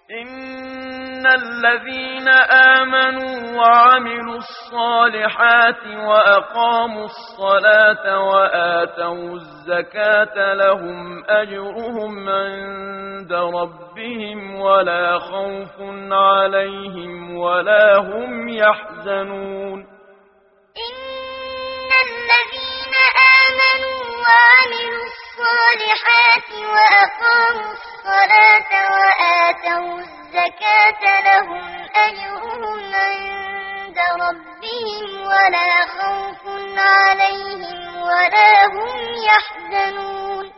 إن الذين آمنوا وعملوا الصالحات وأقاموا الصلاة وآتوا الزكاة لهم أجرهم عند ربهم ولا خوف عليهم ولا هم يحزنون إن الذين آمنوا وعملوا الصالحات وأقاموا الصلاة وآتوا الزكاة لهم أجرهم عند ربهم ولا خوف عليهم ولا هم يحزنون